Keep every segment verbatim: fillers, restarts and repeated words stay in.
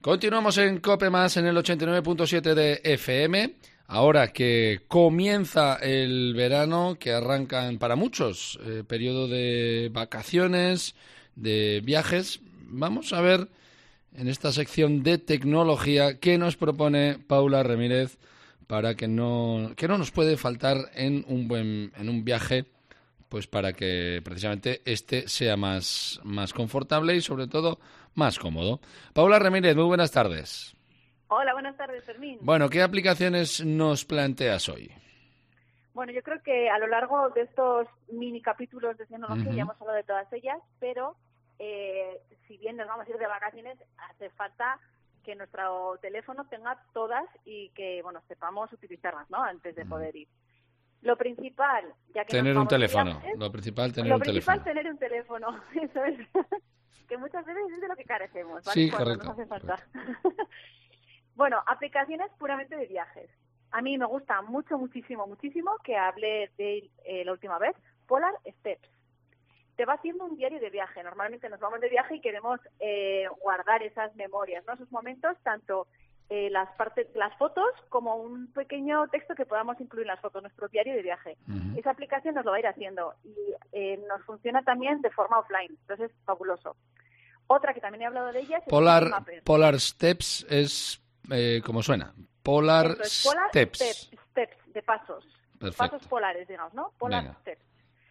Continuamos en COPE Más en el ochenta y nueve punto siete de F M. Ahora que comienza el verano, que arrancan para muchos, eh, periodo de vacaciones, de viajes, vamos a ver en esta sección de tecnología qué nos propone Paula Ramírez para que no, que no nos puede faltar en un buen, en un viaje, pues para que precisamente este sea más, más confortable y sobre todo más cómodo. Paula Ramírez, muy buenas tardes. Hola, buenas tardes, Fermín. Bueno, ¿qué aplicaciones nos planteas hoy? Bueno, yo creo que a lo largo de estos mini capítulos de tecnología Uh-huh. ya hemos hablado de todas ellas, pero eh, si bien nos vamos a ir de vacaciones, hace falta que nuestro teléfono tenga todas y que, bueno, sepamos utilizarlas, ¿no? Antes de poder ir. Lo principal, ya que tener nos un vamos de teléfono. viajes, Lo principal, tener lo un principal, teléfono. tener un teléfono. Eso es. Que muchas veces es de lo que carecemos, ¿vale? Sí, Cuando correcto, nos hace falta. correcto. Bueno, aplicaciones puramente de viajes. A mí me gusta mucho, muchísimo, muchísimo que hablé de eh, la última vez, Polar Steps. Te va haciendo un diario de viaje. Normalmente nos vamos de viaje y queremos eh, guardar esas memorias, ¿no? Esos momentos, tanto eh, las partes, las fotos como un pequeño texto que podamos incluir en las fotos, nuestro diario de viaje. Uh-huh. Esa aplicación nos lo va a ir haciendo y eh, nos funciona también de forma offline. Entonces es fabuloso. Otra que también he hablado de ella es Polar, el Mapper. Polar Steps es eh, como suena. Polar, Eso es, Polar Steps. Steps, steps de pasos. Perfecto. Pasos polares, digamos, ¿no? Polar Venga. Steps.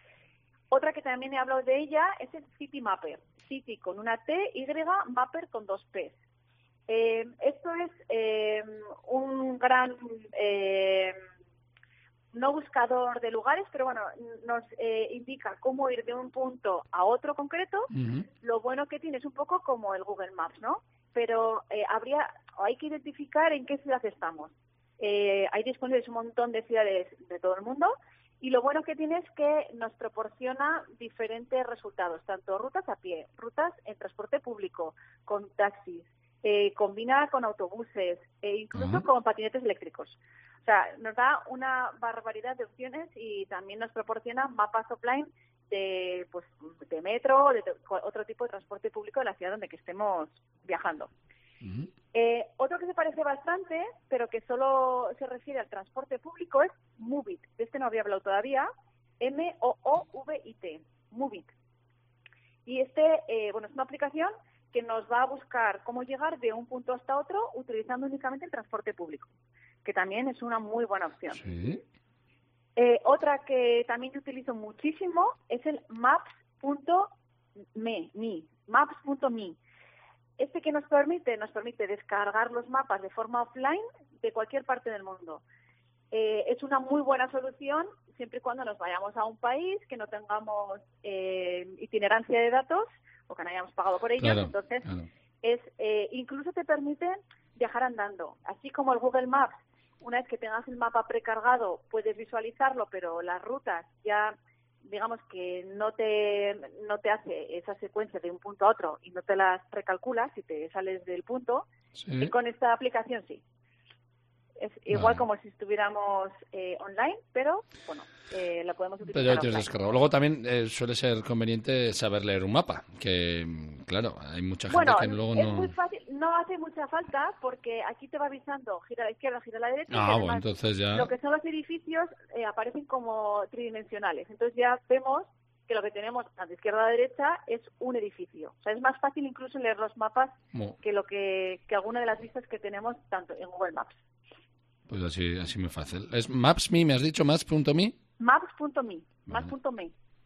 Otra que también he hablado de ella es el City Mapper. City con una T, Y, Mapper con dos P. Eh, esto es eh, un gran, eh, no buscador de lugares, pero bueno, nos eh, indica cómo ir de un punto a otro concreto. Uh-huh. Lo bueno que tiene es un poco como el Google Maps, ¿no? Pero eh, habría, hay que identificar en qué ciudad estamos. Eh, hay disponibles un montón de ciudades de todo el mundo y lo bueno que tiene es que nos proporciona diferentes resultados, tanto rutas a pie, rutas en transporte público, con taxis, eh, combina con autobuses e incluso uh-huh. con patinetes eléctricos. O sea, nos da una barbaridad de opciones y también nos proporciona mapas offline de, pues, de metro o de otro tipo de transporte público de la ciudad donde que estemos viajando. Uh-huh. Eh, otro que se parece bastante, pero que solo se refiere al transporte público, es Moovit. De este no había hablado todavía. M O O V I T. Moovit. Y este, eh, bueno, es una aplicación que nos va a buscar cómo llegar de un punto hasta otro utilizando únicamente el transporte público, que también es una muy buena opción. Sí. Eh, otra que también utilizo muchísimo es el maps punto me, maps punto me. Este que nos permite, nos permite descargar los mapas de forma offline de cualquier parte del mundo. Eh, es una muy buena solución siempre y cuando nos vayamos a un país que no tengamos eh, itinerancia de datos o que no hayamos pagado por ellos. Claro, Entonces, claro. es eh, incluso te permite viajar andando. Así como el Google Maps, una vez que tengas el mapa precargado, puedes visualizarlo, pero las rutas ya, digamos que no te no te hace esa secuencia de un punto a otro y no te las recalculas si te sales del punto. Sí. Y con esta aplicación sí. Es igual vale. Como si estuviéramos eh, online, pero bueno, eh, lo podemos utilizar. Pero ya tienes descargado. Luego también eh, suele ser conveniente saber leer un mapa, que claro, hay mucha gente bueno, que luego es no... muy fácil, no hace mucha falta porque aquí te va avisando, gira a la izquierda, gira a la derecha. Ah, y además, bueno, entonces ya... lo que son los edificios eh, aparecen como tridimensionales. Entonces ya vemos que lo que tenemos a la izquierda a la derecha es un edificio. O sea, es más fácil incluso leer los mapas oh. que lo que, que alguna de las vistas que tenemos tanto en Google Maps. Pues así, así muy fácil. ¿Es Maps.me, me has dicho? ¿Maps.me? Maps.me. Vale. Maps.me.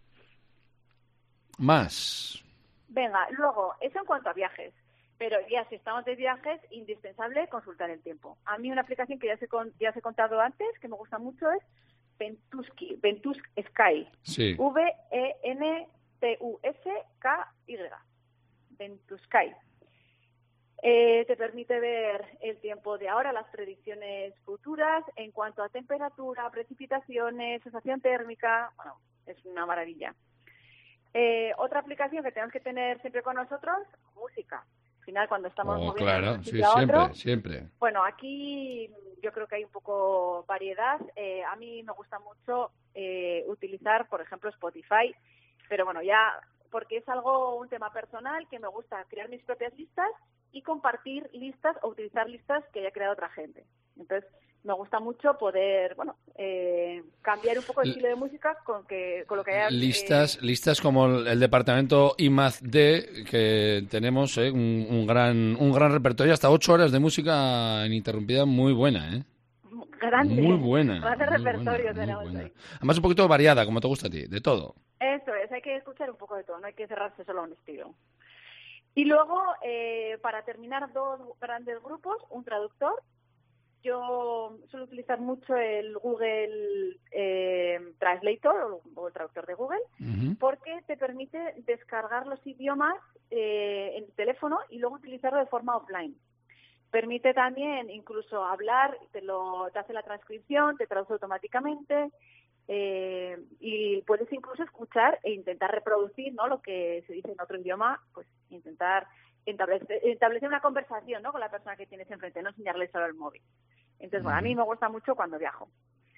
Más. Venga, luego, eso en cuanto a viajes. Pero ya si estamos de viajes, indispensable consultar el tiempo. A mí una aplicación que ya, se con, ya os he contado antes, que me gusta mucho, es Ventuski, Ventusk Sky. Sí. V E N T U S K Y. Ventusky. Eh, te permite ver el tiempo de ahora, las predicciones futuras en cuanto a temperatura, precipitaciones, sensación térmica. Bueno, es una maravilla. Eh, otra aplicación que tenemos que tener siempre con nosotros, música. Al final, cuando estamos oh, moviendo claro, de un sí, sitio a siempre, otro, siempre. Bueno, aquí yo creo que hay un poco variedad. Eh, a mí me gusta mucho eh, utilizar, por ejemplo, Spotify, pero bueno, ya porque es algo, un tema personal que me gusta crear mis propias listas y compartir listas o utilizar listas que haya creado otra gente. Entonces, me gusta mucho poder, bueno, eh, cambiar un poco el estilo de música con que con lo que haya... Listas, eh... listas como el, el departamento I M A Z D, que tenemos eh, un, un gran un gran repertorio, hasta ocho horas de música ininterrumpida, muy buena, ¿eh? Grande. Muy buena. Grande muy repertorio buena, tenemos muy buena. ahí. Además, un poquito variada, como te gusta a ti, de todo. Eso es, hay que escuchar un poco de todo, no hay que cerrarse solo a un estilo. Y luego, eh, para terminar, dos grandes grupos, un traductor. Yo suelo utilizar mucho el Google eh, Translator o el traductor de Google, uh-huh. porque te permite descargar los idiomas eh, en el teléfono y luego utilizarlo de forma offline. Permite también incluso hablar, te, lo, te hace la transcripción, te traduce automáticamente eh, y puedes incluso escuchar e intentar reproducir, ¿no?, lo que se dice en otro idioma, pues intentar establecer, establecer una conversación, ¿no?, con la persona que tienes enfrente, no enseñarle solo el móvil. Entonces, bueno, a mí me gusta mucho cuando viajo.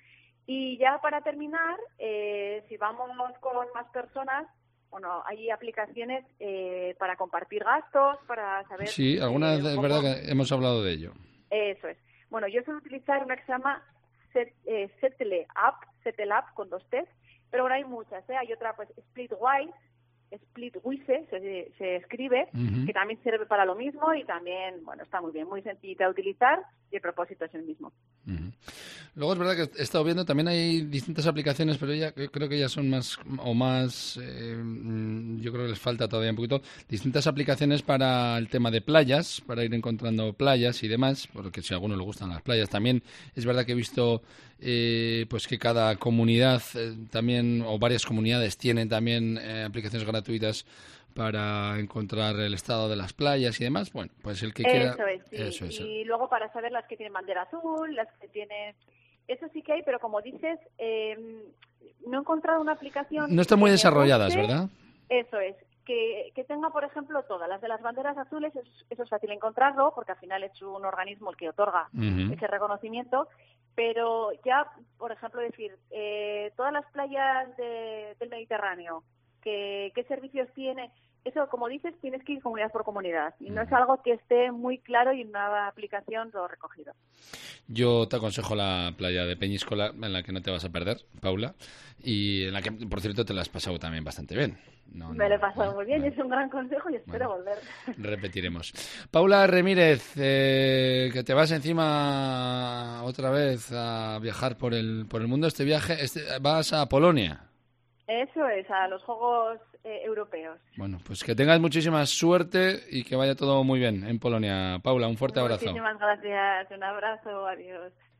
Y ya para terminar, eh, si vamos con más personas, bueno, hay aplicaciones eh, para compartir gastos, para saber... Sí, alguna vez eh, es poco... verdad que hemos hablado de ello. Eso es. Bueno, yo suelo utilizar una que se llama Set, eh, Settle App, Settle App con dos T's, pero bueno, hay muchas, ¿eh? Hay otra, pues, Splitwise, Splitwise se, se escribe, uh-huh. que también sirve para lo mismo y también, bueno, está muy bien, muy sencillita de utilizar y el propósito es el mismo. Uh-huh. Luego es verdad que he estado viendo, también hay distintas aplicaciones, pero ya creo que ya son más o más, eh, yo creo que les falta todavía un poquito, distintas aplicaciones para el tema de playas, para ir encontrando playas y demás, porque si a alguno le gustan las playas. También es verdad que he visto eh, pues que cada comunidad eh, también, o varias comunidades tienen también eh, aplicaciones gratuitas para encontrar el estado de las playas y demás. Bueno, pues el que quiera... Eso es, sí. Eso es. Y luego para saber las que tienen bandera azul, las que tienen... Eso sí que hay, pero como dices, eh, no he encontrado una aplicación... No están muy desarrolladas, guste, ¿verdad? Eso es. Que, que tenga, por ejemplo, todas las de las banderas azules, eso, eso es fácil encontrarlo, porque al final es un organismo el que otorga uh-huh. ese reconocimiento. Pero ya, por ejemplo, decir, eh, todas las playas de, del Mediterráneo, que, ¿qué servicios tiene? Eso, como dices, tienes que ir comunidad por comunidad. Y no es algo que esté muy claro y en una aplicación todo recogido. Yo te aconsejo la playa de Peñíscola, en la que no te vas a perder, Paula, y en la que, por cierto, te la has pasado también bastante bien. No, Me no, lo he pasado no, muy bien, bueno. Es un gran consejo y espero bueno, volver. Repetiremos. Paula Remírez, eh, que te vas encima otra vez a viajar por el por el mundo. Este viaje, este, vas a Polonia. Eso es, a los Juegos eh, Europeos. Bueno, pues que tengas muchísima suerte y que vaya todo muy bien en Polonia. Paula, un fuerte abrazo. Muchísimas gracias, un abrazo, adiós.